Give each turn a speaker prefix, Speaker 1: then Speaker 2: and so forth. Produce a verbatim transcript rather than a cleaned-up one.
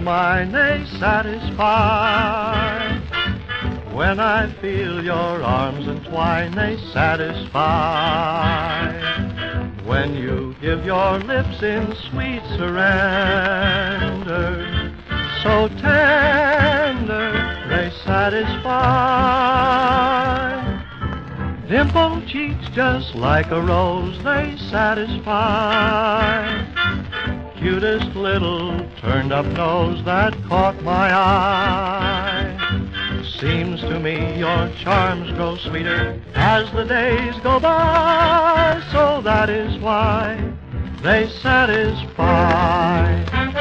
Speaker 1: mine, they satisfy. When I feel your arms entwine, they satisfy. When you give your lips in sweet surrender, so tender, they satisfy. Dimpled cheeks just like a rose, they satisfy. Cutest little turned-up nose that caught my eye. Seems to me your charms grow sweeter as the days go by, so that is why they satisfy.